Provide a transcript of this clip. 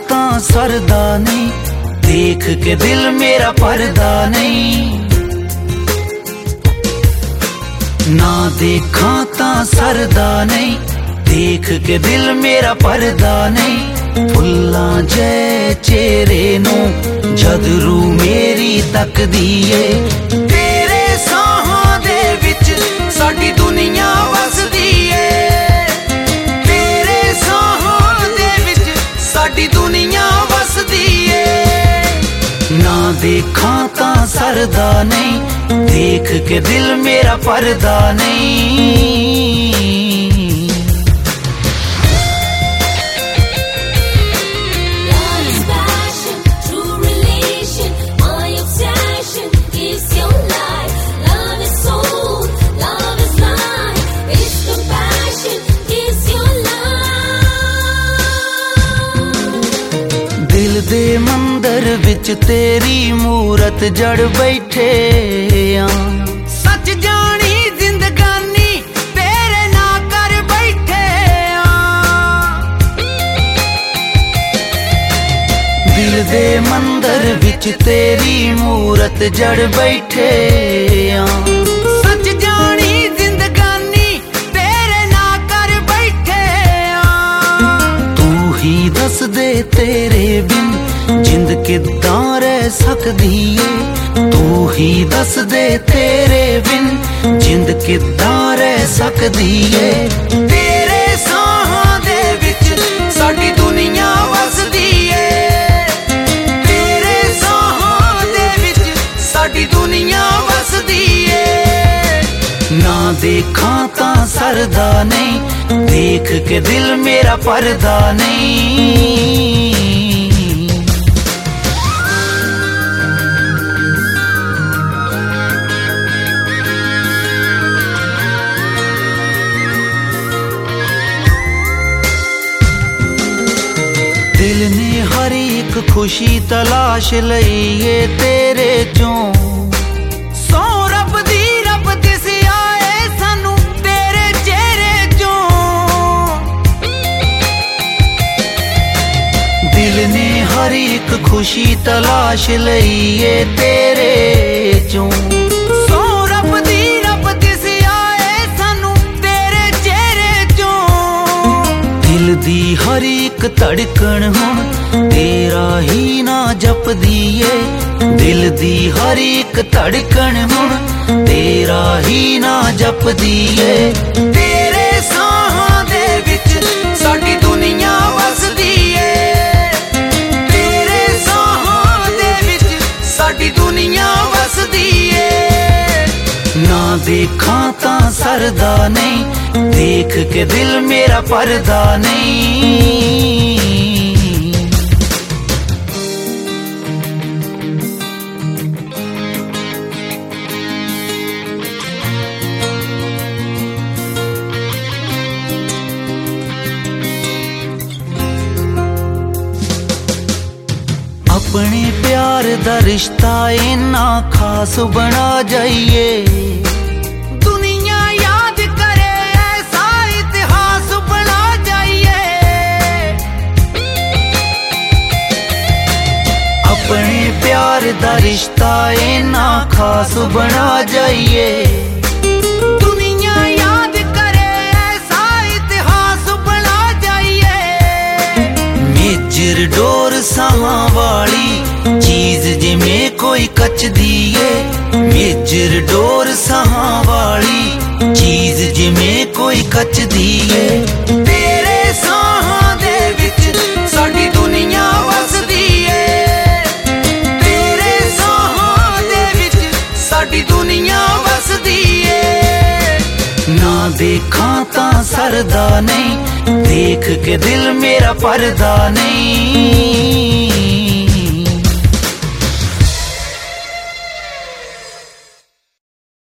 तां सरदा नहीं, देख के दिल मेरा भरदा नहीं। ना देखा तां सरदा नहीं, देख के दिल मेरा भरदा नहीं। फुल्लां जे चेहरे नूं जद रूह मेरी तकदी ए, तेरे साहां दे विच साडी दुनिया वसदी ए। तेरे साहां दे विच साडी दुनिया वसदी ए। ना देखा तां सरदा नहीं, देख के दिल मेरा भरदा नहीं। दिल दे मंदिर विच तेरी मूरत जड़ बैठे आ, सच जानी जिंदगानी तेरे ना कर बैठे आ। दिल दे मंदिर विच तेरी मूरत जड़ बैठे आ, सच जानी जिंदगानी तेरे ना कर बैठे आ। तू ही दस दे तेरे बिन जिंद किद्दां रह सकदी ए। तू ही दस दे तेरे बिन जिंद किद्दां रह सकदी ए। तेरे साहां दे विच साडी दुनिया वसदी ए। तेरे साहां दे विच साडी दुनिया वसदी ए। ना देखा तां सरदा नहीं, देख के दिल मेरा भरदा नहीं। दिल ने हर एक खुशी तलाश लईए तेरे चों, सौ रब दी रब दिस आए सानू तेरे चेहरे चों। दिल ने हर एक खुशी तलाश लईए तेरे चों, सौ रब दी रब दिस आए सानू तेरे चेहरे चों। दिल दी हर एक धड़कन हुण तेरा ही ना जपदी ए। दिल दी हर एक धड़कन हुण तेरा ही ना जपदी ए। तेरे साहां दे विच साडी दुनिया वसदी ए। तेरे साहां दे विच साडी दुनिया वसदी ए। ना देखा तां सरदा नहीं, देख के दिल मेरा भरदा नहीं। अपने प्यार दा रिश्ता इन्ना खास बना जाइए, दुनिया याद करे ऐसा इतिहास बना जाइए। अपने प्यार दा रिश्ता इन्ना खास बना जाइए, दुनिया याद करे ऐसा इतिहास बना जाइए। मेजर डोर साहां वाली चीज जिमें कोई कचदी ए। मेजर डोर साहां वाली चीज जिमें कोई कचदी ए। तेरे साहां दे विच साडी दुनिया वसदी ए। तेरे साहां दे विच साडी दुनिया वसदी ए। ना देखा तां सरदा नहीं, देख के दिल मेरा भरदा नहीं।